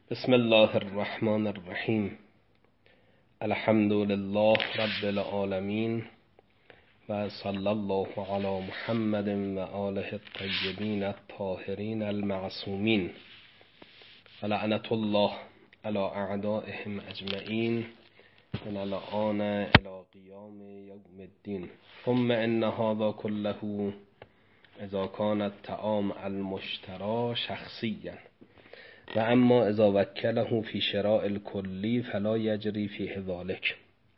بسم الله الرحمن الرحیم. الحمد لله رب العالمین و صلی الله علی محمد و آله الطیبین الطاهرین المعصومین و لعنت الله علی اعدائهم اجمعین من الآن الی قیام یوم الدین. ثم ان هذا كله اذا كان الطعام المشترى شخصیا و اما اذا وکله فی شراء الکلی فلا یجری فیه ذلک.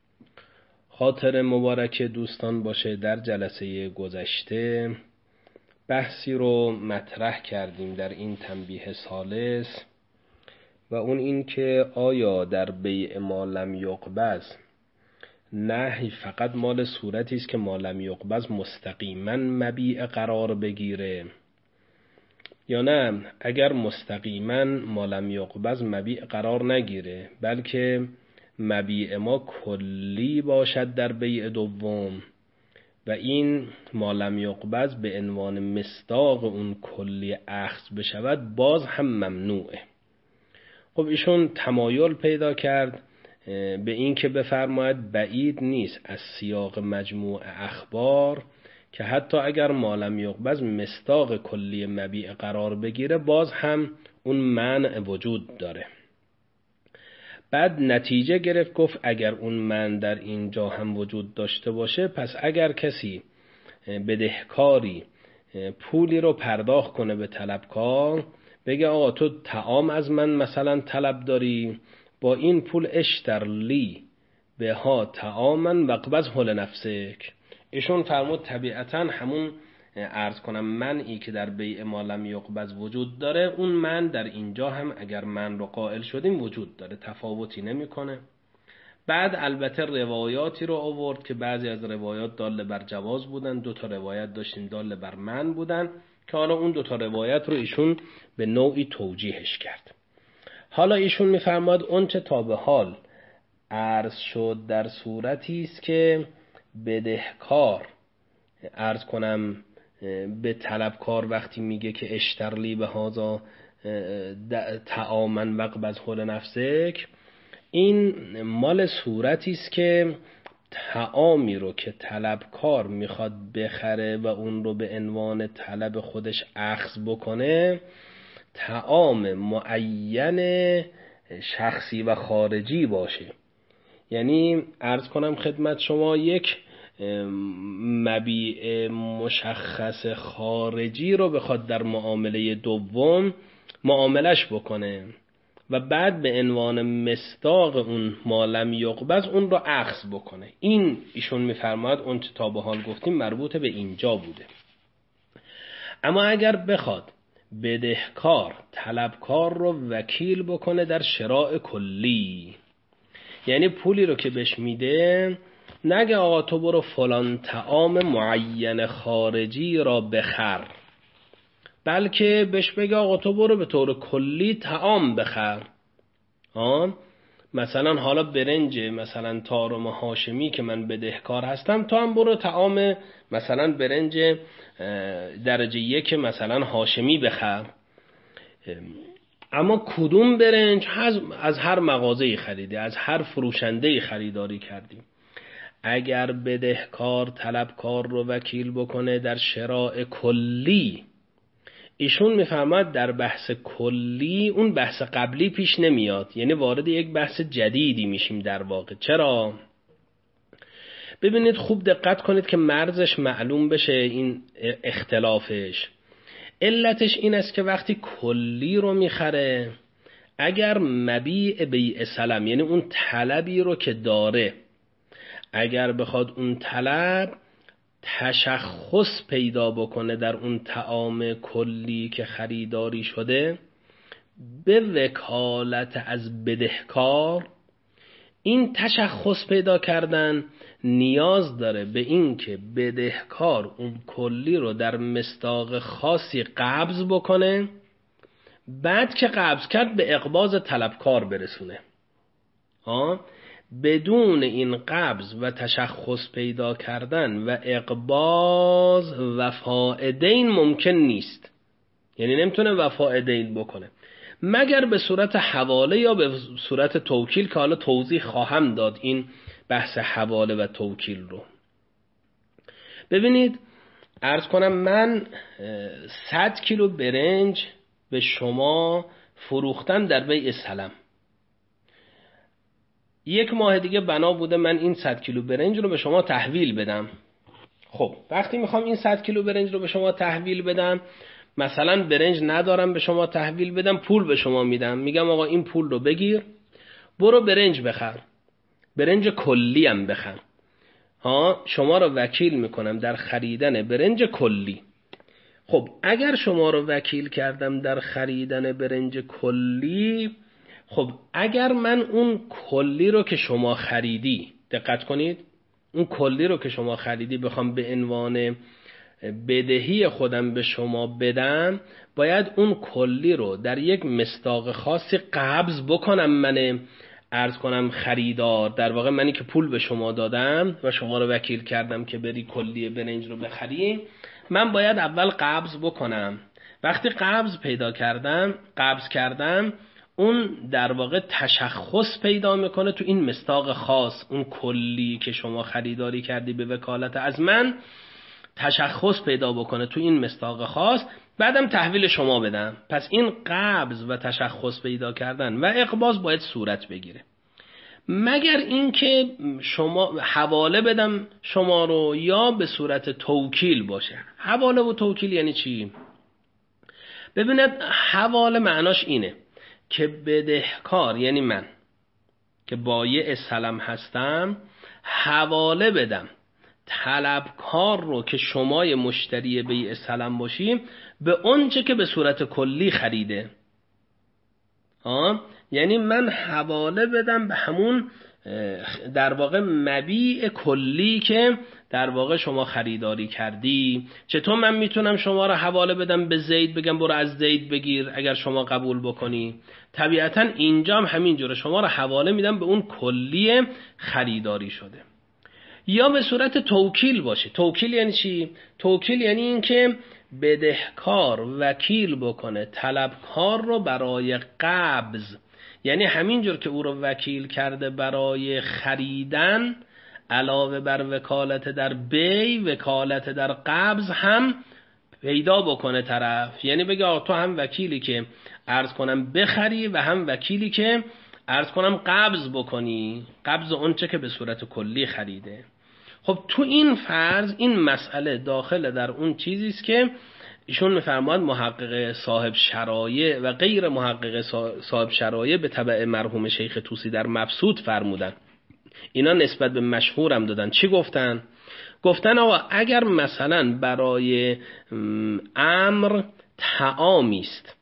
خاطر مبارک دوستان باشه، در جلسه گذشته بحثی رو مطرح کردیم در این تنبیه ثالث و اون این که آیا در بیع ما لم یقبض نهی فقط مال صورتی است که ما لم یقبض مستقیما مبیع قرار بگیره یا نه اگر مستقیما ما لم یقبض مبیع قرار نگیره بلکه مبیع ما کلی باشد در بیع دوم و این ما لم یقبض به عنوان مصداق اون کلی اخذ بشود باز هم ممنوعه. خب ایشون تمایل پیدا کرد به این که بفرماید بعید نیست از سیاق مجموع اخبار که حتی اگر ما لم یقبض مصداق کلی مبیع قرار بگیره باز هم اون منع وجود داره. بعد نتیجه گرفت، گفت اگر اون منع در اینجا هم وجود داشته باشه پس اگر کسی بدهکاری پولی رو پرداخت کنه به طلبکار، بگه آقا تو طعام از من مثلا طلب داری، با این پول اشتر لی به ها طعاما وقبضه لنفسک. ایشون فرمود طبیعتاً همون عرض کنم منعی که در بیع ما لم یقبض وجود داره، اون منع در اینجا هم اگر منع رو قائل شدیم وجود داره، تفاوتی نمیکنه. بعد البته روایاتی رو آورد که بعضی از روایات دال بر جواز بودن، 2 تا روایت داشتیم دال بر منع بودن که حالا اون 2 تا روایت رو ایشون به نوعی توجیهش کرد. حالا ایشون میفرماد اون چه تا به حال عرض شد در صورتی است که بدهکار عرض کنم به طلبکار وقتی میگه که اشترلی به هازا طعاما وقبضه لنفسک، این مال صورتی است که طعامی رو که طلبکار میخواد بخره و اون رو به عنوان طلب خودش اخذ بکنه طعام معین شخصی و خارجی باشه. یعنی عرض کنم خدمت شما یک مبیع مشخص خارجی رو بخواد در معامله دوم معاملش بکنه و بعد به عنوان مصداق اون ما لم یقبض اون رو اخذ بکنه. این ایشون میفرماید اون چه تا به حال گفتیم مربوط به اینجا بوده. اما اگر بخواد بدهکار طلبکار رو وکیل بکنه در شراء کلی، یعنی پولی رو که بهش میده نگه آقا تو برو فلان طعام معین خارجی را بخر، بلکه بهش بگه آقا تو برو به طور کلی طعام بخر. مثلا حالا برنج مثلا طارم هاشمی که من بدهکار هستم، تو هم برو طعام مثلا برنج درجه 1 مثلا هاشمی بخر. اما کدوم برنج از هر مغازه‌ای خریدی، از هر فروشنده‌ای خریداری کردی. اگر بدهکار طلبکار رو وکیل بکنه در شراء کلی، ایشون میفهمد در بحث کلی اون بحث قبلی پیش نمیاد، یعنی وارد یک بحث جدیدی میشیم در واقع. چرا؟ ببینید خوب دقت کنید که مرزش معلوم بشه این اختلافش. علتش این است که وقتی کلی رو میخره، اگر مبیع بیع سلم یعنی اون طلبی رو که داره، اگر بخواد اون طلب تشخص پیدا بکنه در اون طعام کلی که خریداری شده به وکالت از بدهکار، این تشخص پیدا کردن نیاز داره به این که بدهکار اون کلی رو در مصداق خاصی قبض بکنه، بعد که قبض کرد به اقباض طلبکار برسونه. بدون این قبض و تشخص پیدا کردن و اقباض وفاء دین ممکن نیست، یعنی نمیتونه وفاء دین بکنه. مگر به صورت حواله یا به صورت توکیل، که حالا توضیح خواهم داد این بحث حواله و توکیل رو. ببینید عرض کنم من 100 کیلو برنج به شما فروختم در بیع سلم. یک ماه دیگه بنا بوده من این 100 کیلو برنج رو به شما تحویل بدم. خب وقتی میخوام این 100 کیلو برنج رو به شما تحویل بدم، مثلا برنج ندارم به شما تحویل بدم، پول به شما میدم، میگم آقا این پول رو بگیر برو برنج بخر، برنج کلی هم بخر، شما رو وکیل میکنم در خریدن برنج کلی. خب اگر شما رو وکیل کردم در خریدن برنج کلی، خب اگر من اون کلی رو که شما خریدی، دقت کنید، اون کلی رو که شما خریدی بخوام به عنوان بدهی خودم به شما بدم، باید اون کلی رو در یک مصداق خاصی قبض بکنم من عرض کنم خریدار، در واقع منی که پول به شما دادم و شما رو وکیل کردم که بری کلی برنج رو بخری، من باید اول قبض بکنم. وقتی قبض کردم اون در واقع تشخص پیدا میکنه تو این مصداق خاص، اون کلی که شما خریداری کردی به وکالت از من تشخص پیدا بکنه تو این مصداق خاص، بعدم تحویل شما بدم. پس این قبض و تشخص پیدا کردن و اقباض باید صورت بگیره. مگر اینکه شما حواله بدم شما رو یا به صورت توکیل باشه. حواله و توکیل یعنی چی؟ ببینید حواله معناش اینه که بدهکار، یعنی من که بایع سلم هستم، حواله بدم طلبکار رو که شمای مشتری بیع سلم باشیم به اونچه که به صورت کلی خریده. یعنی من حواله بدم به همون در واقع مبیع کلی که در واقع شما خریداری کردی. چطور من میتونم شما رو حواله بدم به زید، بگم برو از زید بگیر اگر شما قبول بکنی؟ طبیعتا اینجا هم همینجوره، شما رو حواله میدم به اون کلی خریداری شده. یا به صورت توکیل باشه. توکیل یعنی چی؟ توکیل یعنی این که بدهکار وکیل بکنه طلبکار رو برای قبض، یعنی همینجور که او رو وکیل کرده برای خریدن، علاوه بر وکالت در بیع، وکالت در قبض هم پیدا بکنه طرف. یعنی بگه آقا تو هم وکیلی که عرض کنم بخری و هم وکیلی که عرض کنم قبض بکنی، قبض اونچه که به صورت کلی خریده. خب تو این فرض این مسئله داخل در اون چیزی است که ایشون میفرماد محقق صاحب شرایع و غیر محقق صاحب شرایع به تبع مرحوم شیخ طوسی در مبسوط فرمودن. اینا نسبت به مشهور هم دادن. چی گفتن؟ گفتن آقا اگر مثلا برای امر طعامی است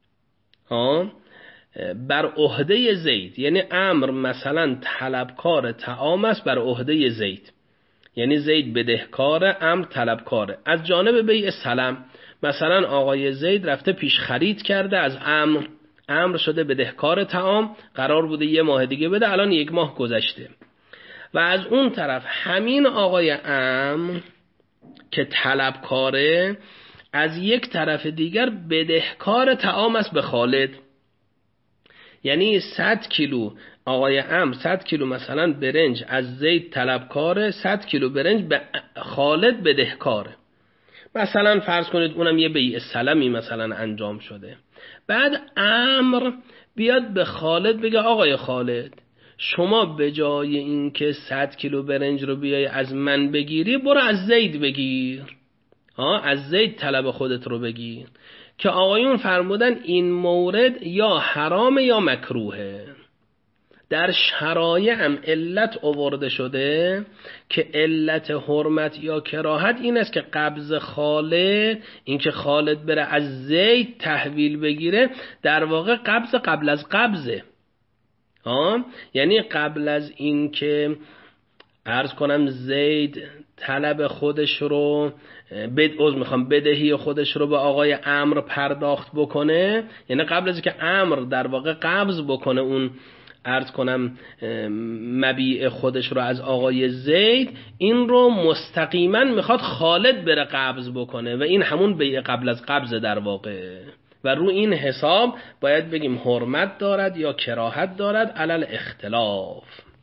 بر عهده زید، یعنی امر مثلا طلبکار طعام است بر عهده زید، یعنی زید بدهکار امر طلبکاره، از جانب بیع سلم مثلا آقای زید رفته پیش خرید کرده از امر شده بدهکار طعام، قرار بوده یه ماه دیگه بده، الان 1 ماه گذشته، و از اون طرف همین آقای امر که طلبکاره از یک طرف دیگر بدهکار طعام است به خالد. یعنی 100 کیلو آقای امر 100 کیلو مثلا برنج از زید طلبکاره، 100 کیلو برنج به خالد بدهکاره. مثلا فرض کنید اونم یه بیع سلمی مثلا انجام شده، بعد امر بیاد به خالد بگه آقای خالد شما به جای اینکه 100 کیلو برنج رو بیای از من بگیری، برو از زید بگیر، از زید طلب خودت رو بگیر. که آقایون فرمودن این مورد یا حرام یا مکروهه. در شرایع هم علت آورده شده که علت حرمت یا کراهت این است که قبض خالد، این که خالد بره از زید تحویل بگیره، در واقع قبض قبل از قبضه. یعنی قبل از این که عرض کنم زید طلب خودش رو بدهی خودش رو به آقای امر پرداخت بکنه، یعنی قبل از که امر در واقع قبض بکنه اون عرض کنم مبیع خودش رو از آقای زید، این رو مستقیما میخواد خالد بره قبض بکنه و این همون بیع قبل از قبض در واقع. و رو این حساب باید بگیم حرمت دارد یا کراهت دارد علل اختلاف.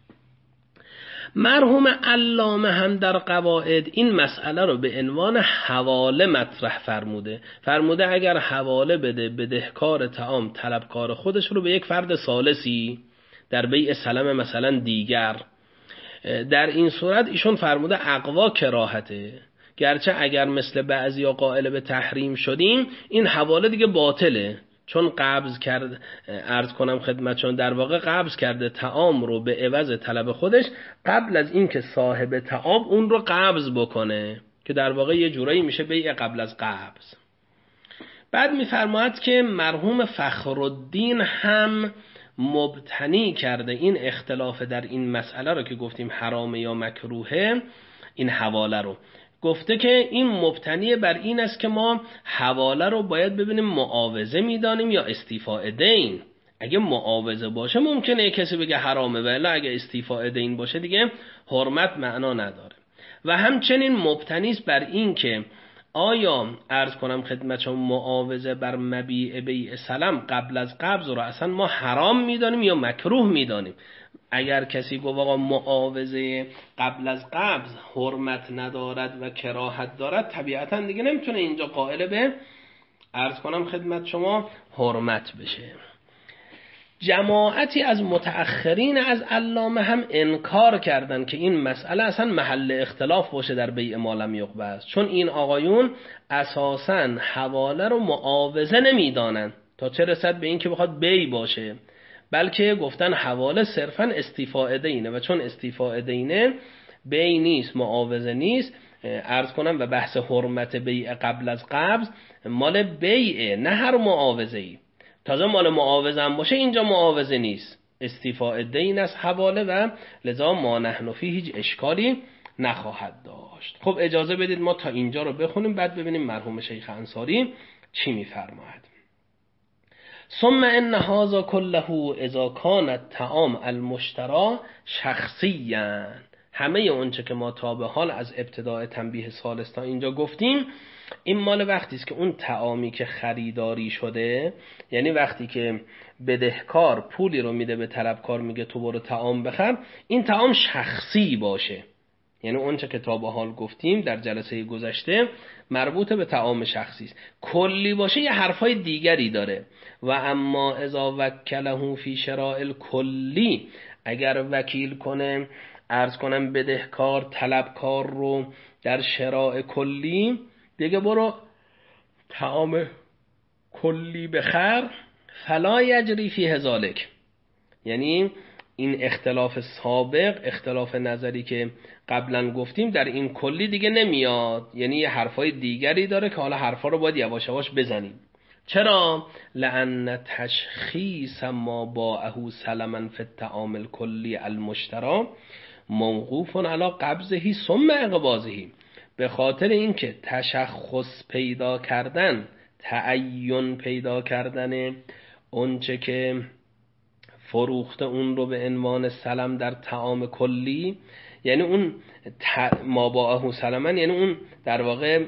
مرحوم علامه هم در قواعد این مسئله رو به عنوان حواله مطرح فرموده اگر حواله بده بدهکار طعام طلبکار خودش رو به یک فرد ثالثی در بیع سلم مثلا دیگر، در این صورت ایشون فرموده اقوا کراهته، گرچه اگر مثل بعضیا قائل به تحریم شدیم این حواله دیگه باطله، چون قبض کرد، عرض کنم خدمتشون در واقع قبض کرده طعام رو به عوض طلب خودش قبل از اینکه صاحب طعام اون رو قبض بکنه، که در واقع یه جورایی میشه بیع قبل از قبض. بعد میفرماید که مرحوم فخرالدین هم مبتنی کرده این اختلاف در این مسئله رو که گفتیم حرام یا مکروهه، این حواله رو گفته که این مبتنی بر این است که ما حواله رو باید ببینیم معاوضه میدانیم یا استیفاء دین. اگه معاوضه باشه ممکنه کسی بگه حرامه، ولی اگه استیفاء دین باشه دیگه حرمت معنا نداره. و همچنین مبتنی است بر این که آیا عرض کنم خدمتشون معاوضه بر مبیع بیع سلم قبل از قبض رو اصلا ما حرام میدانیم یا مکروه میدانیم. اگر کسی گفت آقا معاوضه قبل از قبض حرمت ندارد و کراهت دارد، طبیعتا دیگه نمیتونه اینجا قائل به عرض کنم خدمت شما حرمت بشه. جماعتی از متأخرین از علامه هم انکار کردن که این مسئله اصلا محل اختلاف باشه در بیع ما لم یقبض، چون این آقایون اساساً حواله رو معاوضه نمیدانن تا چه رسد به این که بخواد بیع باشه، بلکه گفتن حواله صرفاً استیفاء دینه و چون استیفاء دینه بیع نیست معاوضه نیست، عرض کنم و بحث حرمت بیع قبل از قبض مال بیعه نه هر معاوضه‌ای. تازه مال معاوضه هم باشه اینجا معاوضه نیست، استیفاء دین از حواله و لذا ما نحن فیه هیچ اشکالی نخواهد داشت. خب اجازه بدید ما تا اینجا رو بخونیم بعد ببینیم مرحوم شیخ انصاری چی میفرماید. ثم ان هذا كله اذا كان الطعام المشترى شخصیاً، همه اونچه که ما تا به حال از ابتداء تنبیه ثالث تا اینجا گفتیم این مال وقتی است که اون طعامی که خریداری شده، یعنی وقتی که بدهکار پولی رو میده به طلبکار میگه تو برو طعام بخر، این طعام شخصی باشه، یعنی اونچه که تا به حال گفتیم در جلسه گذشته مربوط به طعام شخصی است. کلی باشه یه حرفای دیگری داره. و اما اذا وکله فی شراء الکلی، اگر وکیل کنه عرض کنم بدهکار طلبکار رو در شراء کلی، دیگه برو طعام کلی بخر، فلا یجری فیه ذلک، یعنی این اختلاف سابق، اختلاف نظری که قبلا گفتیم در این کلی دیگه نمیاد، یعنی یه حرفای دیگری داره که حالا حرفا رو باید یواش یواش بزنیم. چرا؟ لأن تشخیص ما باعه سلما فی الطعام الکلی المشترى موقوف علی قبضه ثم اقباضه، به خاطر اینکه تشخص پیدا کردن، تعین پیدا کردن اونچه که فروخته اون رو به عنوان سلم در طعام کلی، یعنی اون ما باعه سلما، یعنی اون در واقع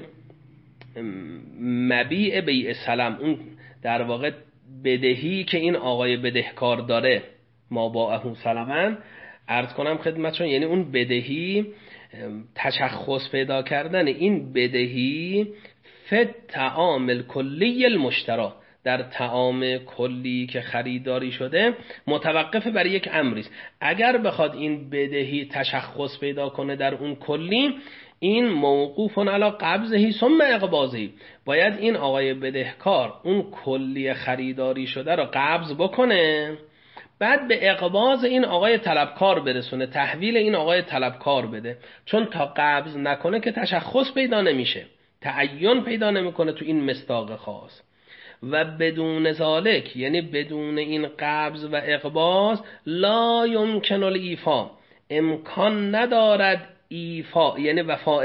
مبیع بیع سلم، اون در واقع بدهی که این آقای بدهکار داره، ما باعه سلما عرض کنم خدمتشون، یعنی اون بدهی تشخص پیدا کردن این بدهی فی طعام الکلی المشترى، در طعام کلی که خریداری شده متوقف بر یک امری است. اگر بخواد این بدهی تشخص پیدا کنه در اون کلی، این موقوف علی قبضه ثم اقباضه، باید این آقای بدهکار اون کلی خریداری شده رو قبض بکنه، بعد به اقباض این آقای طلبکار برسونه، تحویل این آقای طلبکار بده، چون تا قبض نکنه که تشخص پیدا نمیشه، تعین پیدا نمیکنه تو این مصداق خاص. و بدون ذالک، یعنی بدون این قبض و اقباض، لا یمکن الایفا، امکان ندارد ایفا، یعنی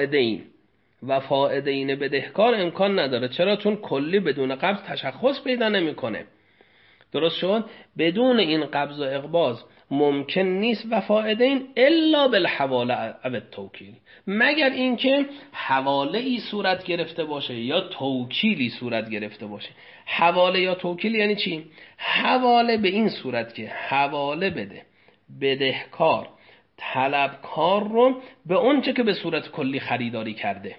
وفاء دین بدهکار امکان نداره. چرا؟ چون کلی بدون قبض تشخص پیدا نمیکنه. درست شد؟ بدون این قبض و اقباض ممکن نیست و فائدین الا بالحواله او التوکیل، مگر اینکه حواله ای صورت گرفته باشه یا توکیلی صورت گرفته باشه. حواله یا توکیل یعنی چی؟ حواله به این صورت که حواله بده بدهکار طلبکار رو به اونچه که به صورت کلی خریداری کرده،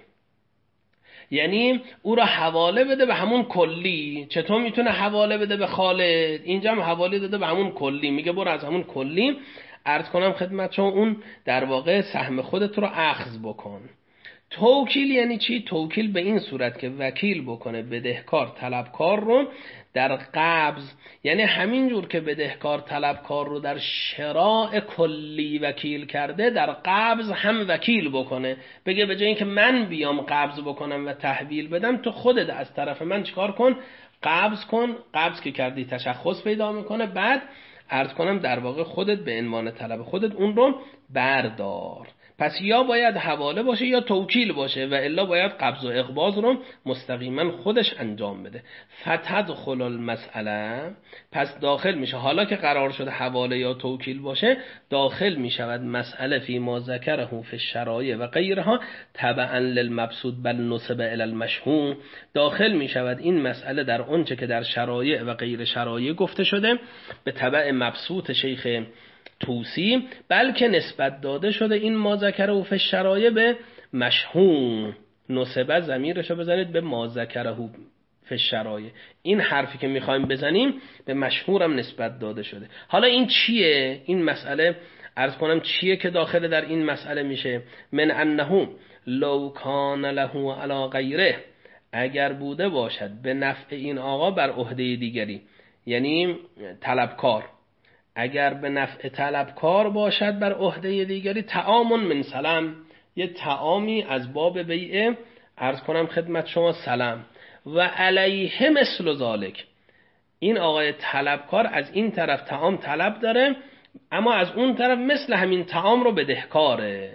یعنی او را حواله بده به همون کلی. چطور میتونه حواله بده به خالد؟ اینجا هم حواله داده به همون کلی، میگه برو از همون کلی عرض کنم خدمت شما اون در واقع سهم خودت رو اخذ بکن. توکیل یعنی چی؟ توکیل به این صورت که وکیل بکنه بدهکار طلبکار رو در قبض، یعنی همین جور که بدهکار طلبکار رو در شراء کلی وکیل کرده در قبض هم وکیل بکنه، بگه به جای اینکه من بیام قبض بکنم و تحویل بدم، تو خودت از طرف من چیکار کن؟ قبض کن. قبض که کردی تشخص پیدا میکنه، بعد عرض کنم در واقع خودت به عنوان طلب خودت اون رو بردار. پس یا باید حواله باشه یا توکیل باشه و الا باید قبض و اقباض رو مستقیما خودش انجام بده. فتدخل المسئله، پس داخل میشه، حالا که قرار شده حواله یا توکیل باشه، داخل میشود مسئله فی ما ذکره فی الشرایع و غیرها تبعا للمبسوط بل نسب الی المشهور، داخل میشود این مسئله در اونچه که در شرایع و غیر شرایع گفته شده به تبع مبسوط شیخ توسی، بلکه نسبت داده شده این ما ذکره فی الشرایع به مشهور، نسبت ضمیرشو بزنید به ما ذکره فی الشرایع، این حرفی که میخوایم بزنیم به مشهورم نسبت داده شده. حالا این چیه؟ این مسئله عرض کنم چیه که داخل در این مسئله میشه؟ من انه لو کان له علی غیره، اگر بوده باشد به نفع این آقا بر عهده دیگری، یعنی طلبکار، اگر به نفع طلبکار باشد بر عهده دیگری، طعام من سلم، یه طعامی از باب بیع عرض کنم خدمت شما سلم، و علیه مثل ذالک، این آقای طلبکار از این طرف طعام طلب داره اما از اون طرف مثل همین طعام رو بدهکاره.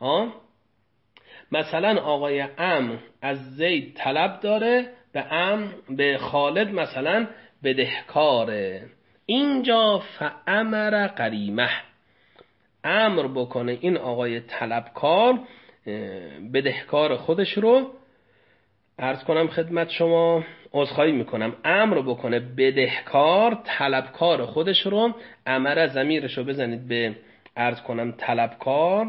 مثلا آقای عمرو از زید طلب داره، به خالد مثلا بدهکاره. اینجا فامر غریمه، امر بکنه این آقای طلبکار بدهکار خودش رو عرض کنم خدمت شما، عذرخواهی میکنم، امر بکنه بدهکار طلبکار خودش رو، امر ضمیرش رو بزنید به عرض کنم طلبکار،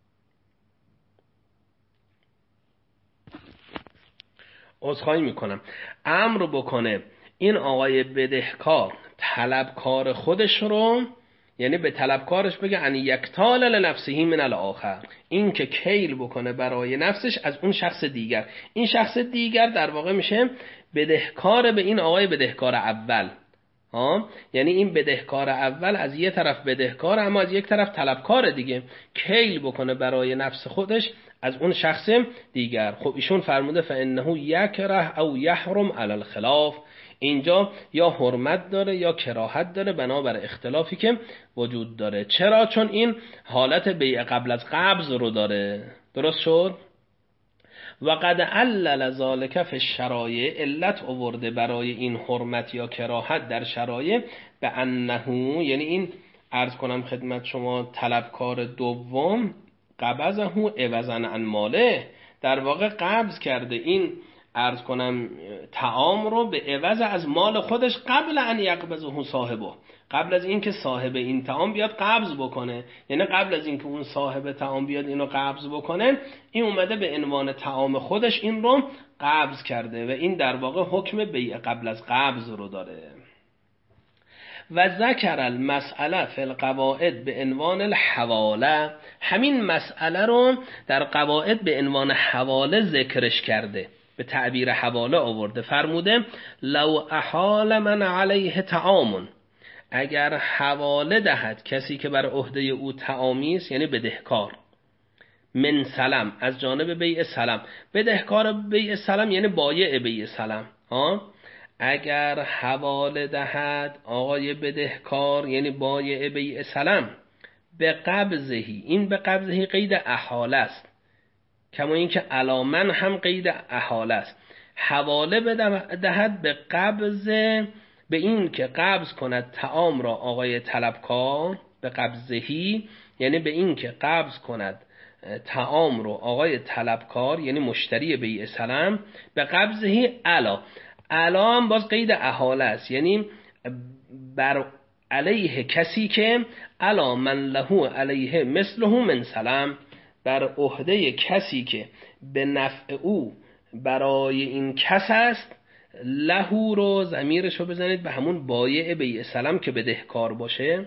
عذرخواهی میکنم، امر بکنه این آقای بدهکار طلبکار خودش رو، یعنی به طلبکارش بگه ان یکتال لنفسه من الاخر، این که کیل بکنه برای نفسش از اون شخص دیگر. این شخص دیگر در واقع میشه بدهکار به این آقای بدهکار اول. یعنی این بدهکار اول از یه طرف بدهکار اما از یک طرف طلبکار دیگه، کیل بکنه برای نفس خودش از اون شخص دیگر. خب ایشون فرموده فانه یکره او یحرم علی الخلاف، اینجا یا حرمت داره یا کراهت داره بنابر اختلافی که وجود داره. چرا؟ چون این حالت بیع قبل از قبض رو داره. درست شد؟ و قد علل ذالک فی الشرایع، علت آورده برای این حرمت یا کراهت در شرایع به انه، یعنی این عرض کنم خدمت شما طلبکار دوم قبضه عوضا عن ماله، در واقع قبض کرده این عرض کنم طعام رو به عوض از مال خودش قبل ان یقبضه صاحبه، قبل از اینکه صاحب این طعام بیاد قبض بکنه، یعنی قبل از اینکه اون صاحب طعام بیاد اینو قبض بکنه، این اومده به عنوان طعام خودش این رو قبض کرده و این در واقع حکم بیع قبل از قبض رو داره. و ذکر المسئله فی القواعد به عنوان الحواله، همین مسئله رو در قواعد به عنوان حواله ذکرش کرده، به تعبیر حواله آورده. فرموده لو احال من علیه طعام، اگر حواله دهد کسی که بر عهده او طعامی است، یعنی بدهکار، من سلم، از جانب بیع سلم، بدهکار بیع سلم یعنی بایع بیع سلم، اگر حواله دهد آقای بدهکار یعنی بایع بیع سلم به قبضهی، این به قبضهی قید احاله است، کما اینکه علامن هم قید احاله است، حواله بدهد به قبض، به این که قبض کند طعام را آقای طلبکار، به قبضهی یعنی به این که قبض کند طعام رو آقای طلبکار یعنی مشتری بیع سلم، به قبضهی علا هم باز قید احاله است، یعنی بر علیه کسی که علا من له علیه مثله من سلم، بر عهده کسی که به نفع او برای این کس است. لهو رو ضمیرش رو بزنید به همون بایع بیع سلم که بدهکار باشه،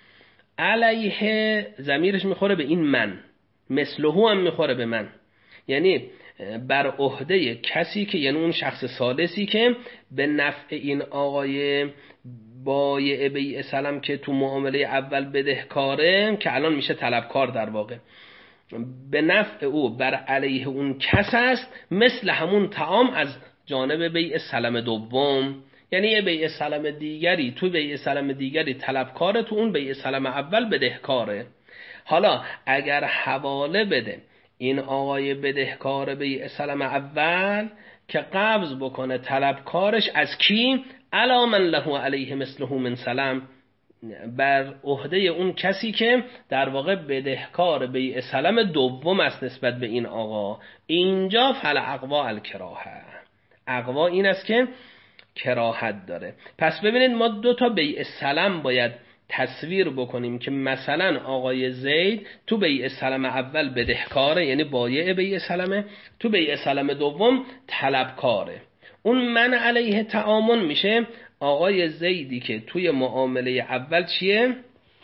علیه ضمیرش میخوره به این من، مثله هم میخوره به من، یعنی بر عهده کسی که یعنی اون شخص ثالثی که به نفع این آقای بایع بیع سلم که تو معامله اول بدهکاره که الان میشه طلبکار در واقع، به نفع او بر علیه اون کس است، مثل همون طعام از جانب بیع سلم دوم، یعنی یه بیع سلم دیگری تو بیع سلم دیگری طلبکاره، تو اون بیع سلم اول بدهکاره. حالا اگر حواله بده این آقای بدهکار بیع سلم اول که قبض بکنه طلبکارش از کی؟ علی من له علیه مثله من سلم، بر عهده اون کسی که در واقع بدهکار بیع سلم دوم است نسبت به این آقا. اینجا فالاقوا الکراهه، اقوا این است که کراهت داره. پس ببینید ما دو تا بیع سلم باید تصویر بکنیم که مثلا آقای زید تو بیع سلم اول بدهکاره یعنی بایع بیع سلمه، تو بیع سلم دوم طلبکاره. اون من علیه تعامل میشه آقای زیدی که توی معامله اول چیه؟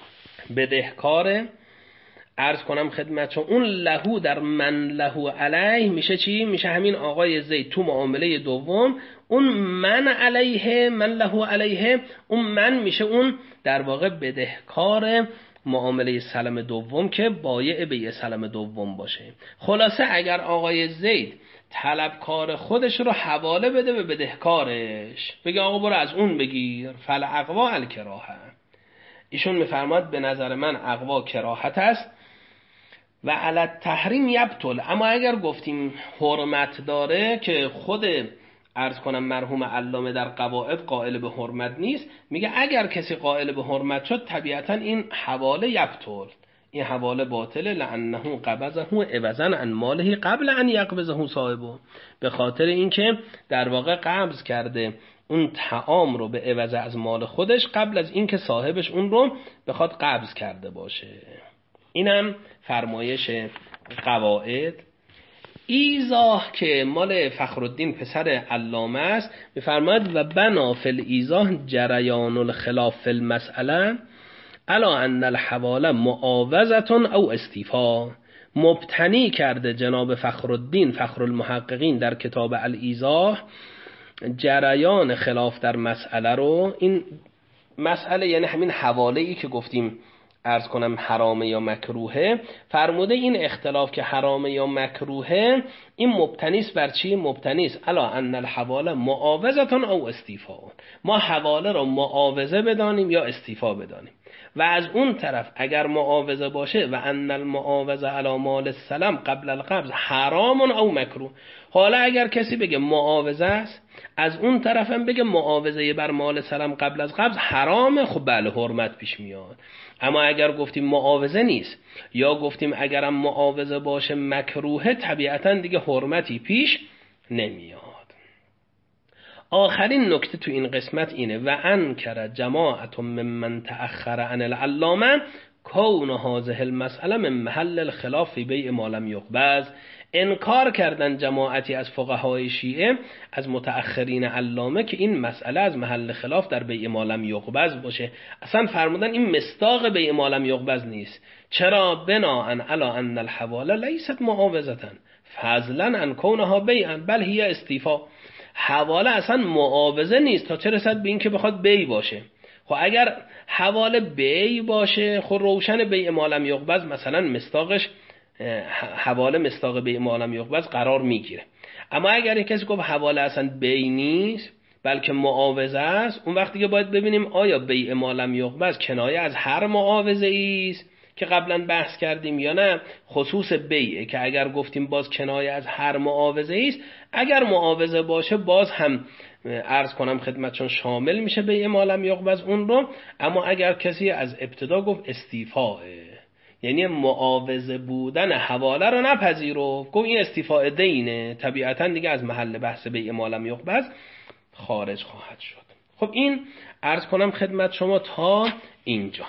بدهکاره. عرض کنم خدمتشون اون لهو در من لهو علیه میشه چی؟ میشه همین آقای زید تو معامله دوم. اون من علیه من لهو علیه، اون من میشه اون در واقع بدهکار معامله سلم دوم که بایع بیع سلم دوم باشه. خلاصه اگر آقای زید طلبکار خودش رو حواله بده به بدهکارش، بگه آقا برو از اون بگیر، فالاقوا الکراهه، ایشون میفرماد به نظر من اقوا کراهت است و علی التحریم یبطل. اما اگر گفتیم حرمت داره که خود عرض کنم مرحوم علامه در قواعد قائل به حرمت نیست، میگه اگر کسی قائل به حرمت شد طبیعتا این حواله یبطل، این حواله باطله، لانه قبضه عوضا عن ماله قبل ان یقبضه صاحبه، به خاطر اینکه در واقع قبض کرده اون طعام رو به عوض از مال خودش قبل از اینکه صاحبش اون رو بخواد قبض کرده باشه. اینم فرمایش قواعد. ایزاح که مال فخرالدین پسر علامه است میفرماید و بنا فی الایزاح جریان الخلاف فی المسئله الا ان الحواله معاوضه او استیفا. مبتنی کرده جناب فخرالدین فخرالمحققین در کتاب الایزاح جریان خلاف در مسئله رو. این مسئله یعنی همین حواله ای که گفتیم عرض کنم حرامه یا مکروهه، فرموده این اختلاف که حرامه یا مکروهه این مبتنیست بر چی؟ مبتنیست الا ان الحواله معاوضه او استیفا، ما حواله رو معاوضه بدانیم یا استیفا بدانیم. و از اون طرف اگر معاوضه باشه و ان المعاوضه علی مال السلم قبل القبض حرام او مکروه، حالا اگر کسی بگه معاوضه است از اون طرف هم بگه معاوضه بر مال سلم قبل از قبض حرامه، خب بله حرمت پیش میاد. اما اگر گفتیم معاوضه نیست یا گفتیم اگرم معاوضه باشه مکروهه، طبیعتا دیگه حرمتی پیش نمیاد. آخرین نکته تو این قسمت اینه و انکر جماعت ممن تأخر عن العلامه کون هذه المسئله من محل الخلاف فی بیع ما لم یقبض. انکار کردن جماعتی از فقهای شیعه از متأخرین علامه که این مسئله از محل خلاف در بیع ما لم یقبض باشه. اصلا فرمودن این مصداق بیع ما لم یقبض نیست. چرا؟ بناء علی ان الحواله لیست معاوضه فضلا عن کونها بیعا بل هی استیفا. حواله اصلا معاوضه نیست تا چه رسد به این که بخواد بیع باشه. خب اگر حواله بیع باشه خب روشن بیع ما لم یقبض مثلا مصداقش حواله مصداق بیع ما لم یقبض قرار میگیره. اما اگر یک کسی گفت حواله اصلا بیع نیست بلکه معاوضه است، اون وقت دیگه باید ببینیم آیا بیع ما لم یقبض کنایه از هر معاوضه است که قبلا بحث کردیم یا نه خصوص بیعه که اگر گفتیم باز کنایه از هر معاوضه است. اگر معاوضه باشه باز هم عرض کنم خدمتشون شامل میشه بیع ما لم یقبض اون رو. اما اگر کسی از ابتدا گفت استیفاءه، یعنی معاوضه بودن حواله رو نپذیرفت، گفت این استیفاء دینه، طبیعتا دیگه از محل بحث بیع ما لم یقبض خارج خواهد شد. خب این عرض کنم خدمت شما تا اینجا.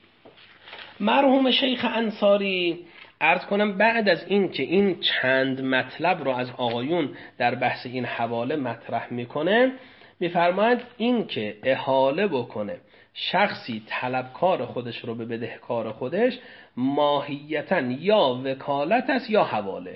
مرحوم شیخ انصاری عرض کنم بعد از این که این چند مطلب رو از آقایون در بحث این حواله مطرح میکنه، میفرماید این که احاله بکنه شخصی طلبکار خودش رو به بدهکار خودش، ماهیتاً یا وکالت است یا حواله.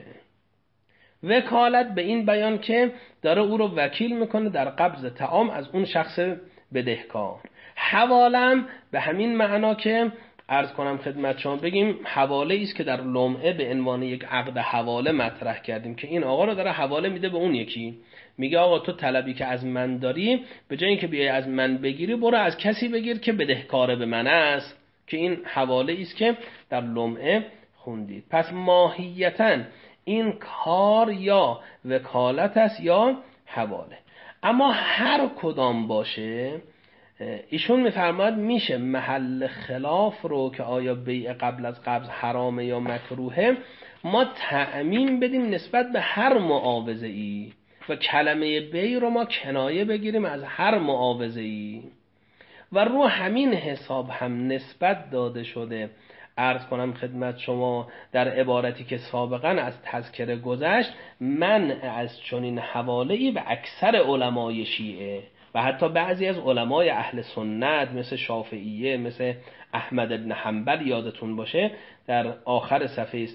وکالت به این بیان که داره او رو وکیل میکنه در قبض طعام از اون شخص بدهکار. حوالم به همین معنا که عرض کنم خدمت شما بگیم حواله است که در لمعه به عنوان یک عقد حواله مطرح کردیم که این آقا رو داره حواله میده به اون یکی، میگه آقا تو طلبی که از من داری به جای اینکه بیای از من بگیری برو از کسی بگیر که بدهکار به من است، که این حواله است که در لمعه خوندید. پس ماهیتاً این کار یا وکالت است یا حواله. اما هر کدام باشه ایشون میفرماید میشه محل خلاف رو که آیا بیع قبل از قبض حرامه یا مکروهه ما تعمیم بدیم نسبت به هر معاوضه ای و کلمه بیع رو ما کنایه بگیریم از هر معاوضه ای و رو همین حساب هم نسبت داده شده. عرض کنم خدمت شما در عبارتی که سابقا از تذکره گذشت، منع از چنین حواله‌ای به اکثر علمای شیعه و حتی بعضی از علمای اهل سنت مثل شافعیه، مثل احمد ابن حنبل یادتون باشه در آخر صفحه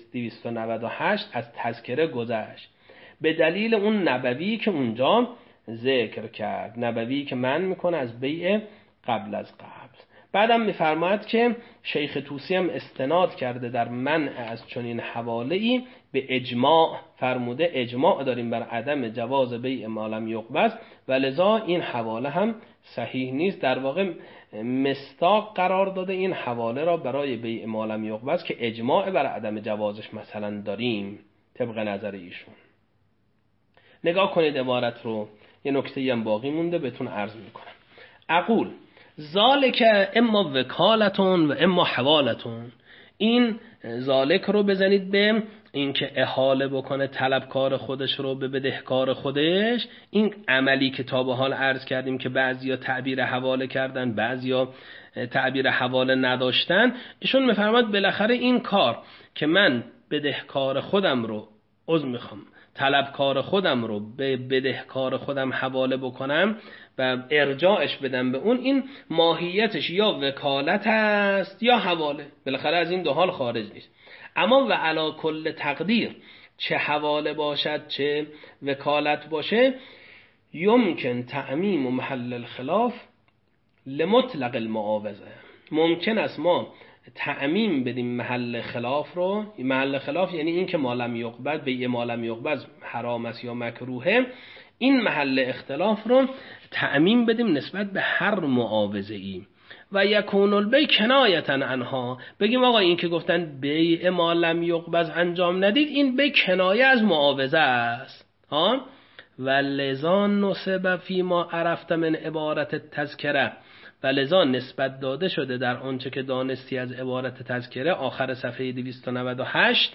298 از تذکره گذشت، به دلیل اون نبوی که اونجا ذکر کرد، نبوی که منع میکنه از بیع قبل از قبض. بعدم میفرماید که شیخ طوسی هم استناد کرده در منع از چنین حواله‌ای به اجماع، فرموده اجماع داریم بر عدم جواز بیع ما لم یقبض و لذا این حواله هم صحیح نیست. در واقع مصداق قرار داده این حواله را برای بیع ما لم یقبض که اجماع بر عدم جوازش مثلا داریم طبق نظر ایشون. نگاه کنید عبارت رو، یه نکته‌ای هم باقی مونده بهتون عرض میکنم. اقول ذالک اما وکالتون و اما حوالتون، این ذالک رو بزنید به این که احاله بکنه طلبکار خودش رو به بدهکار خودش. این عملی که تا به حال عرض کردیم که بعضیا تعبیر حواله کردن بعضیا تعبیر حواله نداشتن، ایشون میفرماد بالاخره این کار که من بدهکار خودم رو میخوام طلبکار خودم رو به بدهکار خودم حواله بکنم و ارجاعش بدم به اون، این ماهیتش یا وکالت است یا حواله، بالاخره از این دو حال خارج نیست. اما و علی کل تقدیر چه حواله باشد چه وکالت باشه، یمکن تعمیم و محل الخلاف لمطلق المعاوضه، ممکن است ما تعمیم بدیم محل خلاف رو. محل خلاف یعنی این که ما لم یقبض، بیع ما لم یقبض حرام است یا مکروهه، این محل اختلاف رو تعمیم بدیم نسبت به هر معاوضه ای و یکون البیع کنایتا عنها، بگیم آقا این که گفتن بیع ما لم یقبض انجام ندید، این بیع کنایه از معاوضه است ها. و لذا نصب فی ما عرفت من عبارت تذکره، و لذا نسبت داده شده در آنچه که دانستی از عبارت تذکره آخر صفحه 298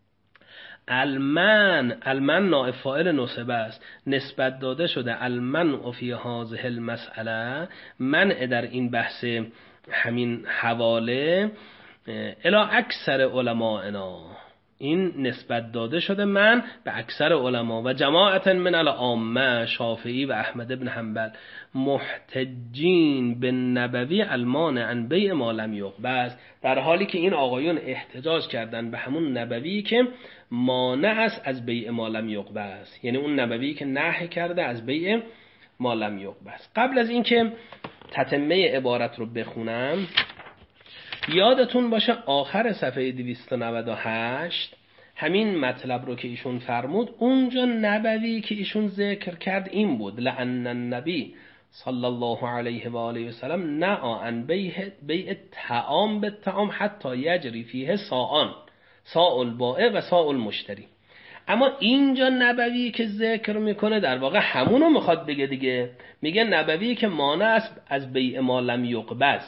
المن نائب فاعل نصب است، نسبت داده شده المنع فی هذه المسئله، منع در این بحث همین حواله الی اکثر علمائنا، این نسبت داده شده من به اکثر علما و جماعت من العامه شافعی و احمد ابن حنبل محتجین به نبوی المانع عن بیع ما لم یقبض، در حالی که این آقایون احتجاج کردن به همون نبوی که مانع است از بیع ما لم یقبض، یعنی اون نبوی که نهی کرده از بیع ما لم یقبض. قبل از اینکه تتمه عبارت رو بخونم یادتون باشه آخر صفحه 298 همین مطلب رو که ایشون فرمود، اونجا نبوی که ایشون ذکر کرد این بود لأن النبی صلی الله علیه و آله و سلم نهی عن بیع طعام بالطعام حتی یجری فیه ساعان، ساع البائع و ساع المشتری. اما اینجا نبوی که ذکر میکنه در واقع همونو میخواد بگه دیگه. میگه نبوی که مانع است از بیع ما لم یقبض.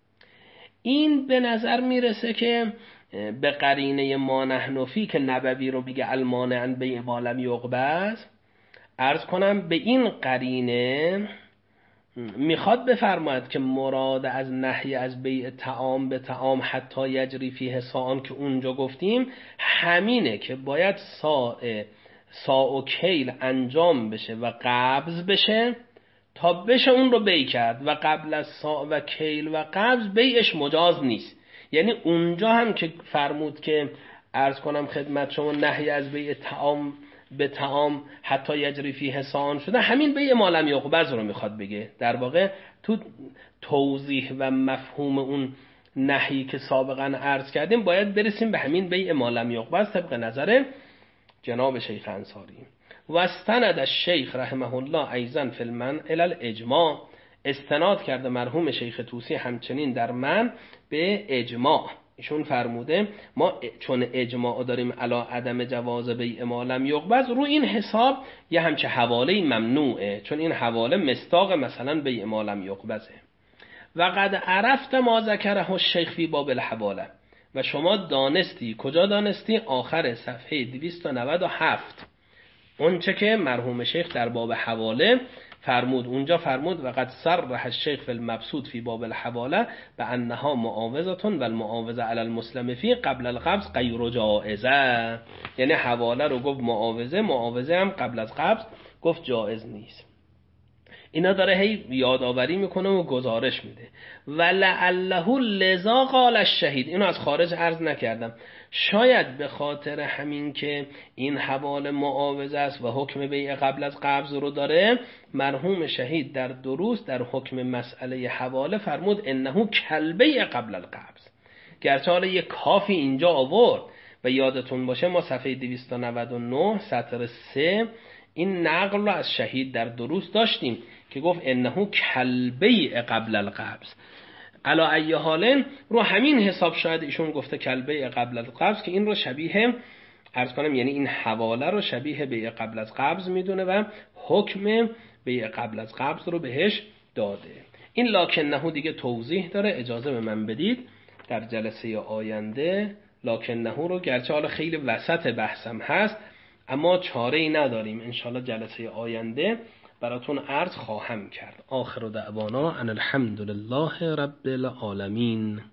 این به نظر میرسه که به قرینه ما نحن فی که نبوی رو بگه المانع عن بیع ما لم یقبض، عرض کنم به این قرینه میخواد بفرماید که مراد از نهی از بیع طعام به طعام حتی یجری فیه ساعان که اونجا گفتیم همینه که باید ساع و کیل انجام بشه و قبض بشه تا بشه اون رو بیع کرد، و قبل از ساع و کیل و قبض بیعش مجاز نیست. یعنی اونجا هم که فرمود که عرض کنم خدمت شما نهی از بیع طعام به طعام حتی یجری فیه ساعان شده، همین بیع ما لم یقبض رو میخواد بگه. در واقع تو توضیح و مفهوم اون نهی که سابقا عرض کردیم باید برسیم به همین بیع ما لم یقبض طبق نظر جناب شیخ انصاری. و استند الشیخ رحمه الله ایضا فی المنع الی الاجماع، استناد کرده مرحوم شیخ طوسی همچنین در منع به اجماع. ایشون فرموده ما چون اجماع داریم علی عدم جواز بیع ما لم یقبض، رو این حساب یه همچه حواله ممنوعه، چون این حواله مصداق مثلا بیع ما لم یقبضه. و قد عرفت ما ذکره الشیخ فی باب الحواله، و شما دانستی. کجا دانستی؟ آخر صفحه 297 اون چه که مرحوم شیخ در باب حواله فرمود. اونجا فرمود و قد صرح الشیخ فی المبسوط فی باب الحواله بانها معاوضه و المعاوضه علی المسلم فی قبل القبض غیر جائزه. یعنی حواله رو گفت معاوضه هم قبل از قبض گفت جائز نیست. اینا داره هی یادآوری میکنه و گزارش میده. ولعله لذا قال الشهید، اینو از خارج عرض نکردم، شاید به خاطر همین که این حواله معاوضه است و حکم بیع قبل از قبض رو داره، مرحوم شهید در دروس در حکم مسئله حواله فرمود انه کالبیع قبل القبض. گرچه حالا یک کافی اینجا آورد و یادتون باشه ما صفحه 299 سطر 3 این نقل رو از شهید در دروس داشتیم که گفت انه کالبیع قبل القبض. علا ای حال رو همین حساب شاید ایشون گفته کالبیع قبل القبض که این رو شبیه عرض کنم، یعنی این حواله رو شبیه بیع قبل از قبض میدونه و حکم بیع قبل از قبض رو بهش داده. این لکنه دیگه توضیح داره، اجازه به من بدید در جلسه آینده لکنه رو، گرچه حالا خیلی وسط بحثم هست اما چاره ای نداریم، انشالله جلسه آینده براتون عرض خواهم کرد. آخر دعوانا ان الحمد لله رب العالمین.